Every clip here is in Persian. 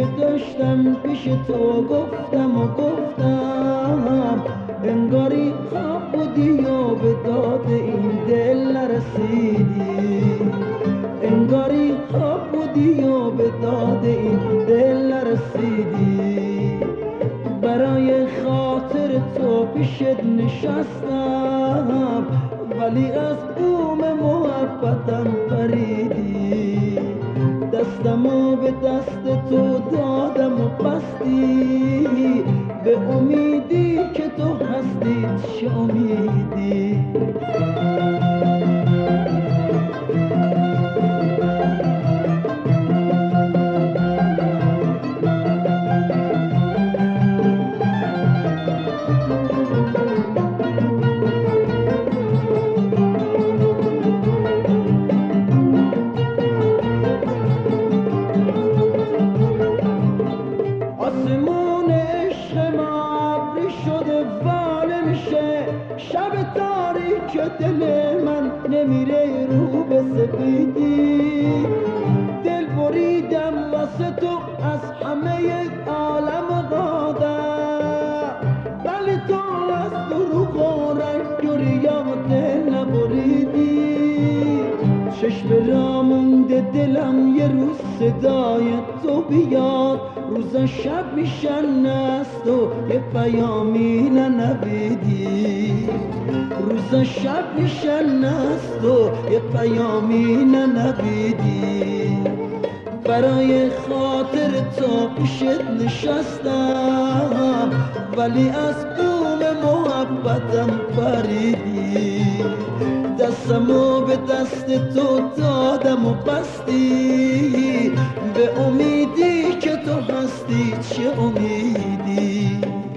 که داشتم پیش تو گفتم و گفتم، انگاری خواب بودی یا به داد این دل نرسیدی، انگاری خواب بودی یا به داد این دل نرسیدی. برای خاطر تو پیشت نشستم، ولی از بوم محبتم پریدی. دستمو به دست تو دادم و بستی، به امیدی که تو هستی چه امیدی. دل من نمیره رو به سفیدی، دل بریدم واسه تو از همه عالم قادر، ولی تو از دروغ و رنگ و ریا دل نبریدی. چشم را مونده دلم یه روز صدای تو بیاد، روزا شب میشن است و یه پیامی ننویدی، روزا شب میشن است و یه پیامی ننویدی. برای خاطر تو پیشت نشستم، ولی از بوم محبتم پریدی. دستمو به دست تو دادم و بستی، به امیدی که تو هستی چه امیدی.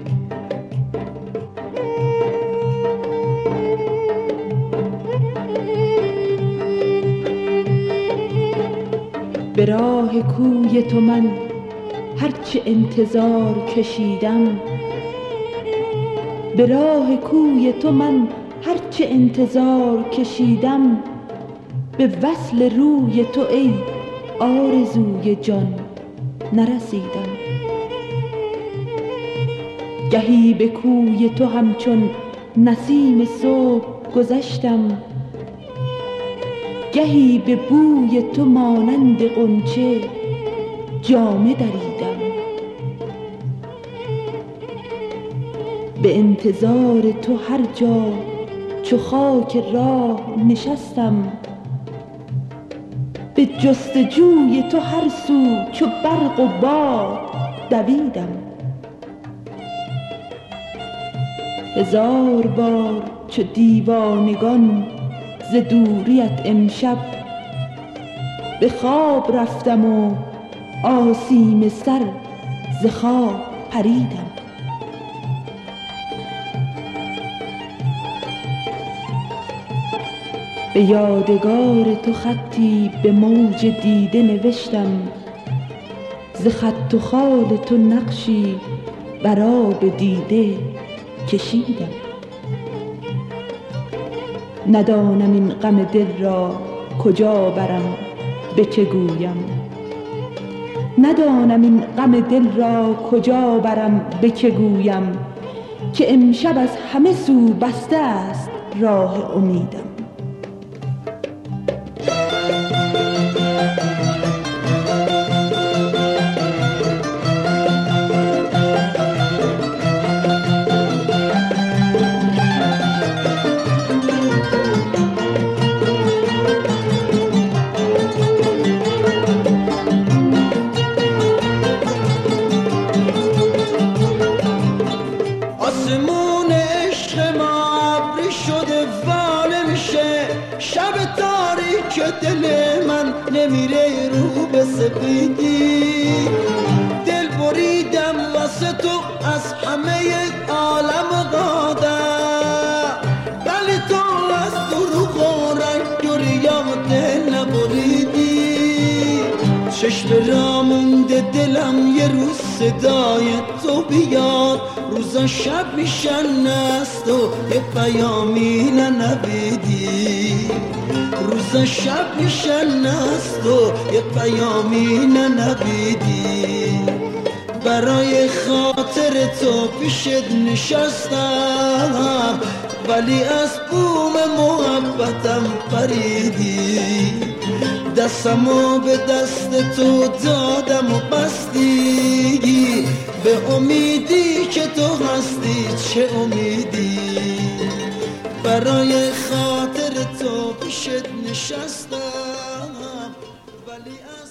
به راه کوی تو من هرچه انتظار کشیدم، به راه کوی تو من هرچه انتظار کشیدم، به وصل روی تو ای آرزوی جان نرسیدم. گهی به کوی تو همچون نسیم صبح گذشتم، گهی به بوی تو مانند غنچه جامه دریدم. به انتظار تو هر جا چو خاک راه نشستم، به جستجوی تو هر سو چو برق و باد دویدم. هزار بار چو دیوانگان ز دوریت امشب، به خواب رفتم و آسیم سر ز خواب پریدم. به یادگار تو خطی به موج دیده نوشتم، ز خط و خال تو نقشی بر آب دیده کشیدم. ندانم این غم دل را کجا برم به چه گویم، ندانم این غم دل را کجا برم به چه گویم، که امشب از همه سو بسته است راه امیدم. آسمون عشق ما ابری شده واله میشه، شب تاریک دل من نمیره رو به سپیدی. دل بریدم واسه تو از همه عالم قادر، ولی تو از دروغ و رنگ و ریا دل نبریدی. چشم را مونده دلم یه روز صدای تو بیاد، روزا شب میشن است و یه پیامی ننویدی، روزا شب میشن است و یه پیامی ننویدی. برای خاطر تو پیشت نشستم، ولی از بوم محبتم پریدی. دستمو به دست تو دادم و بستی، به امیدی که تو هستی چه امیدی. برای خاطر تو پیشت نشستم، ولی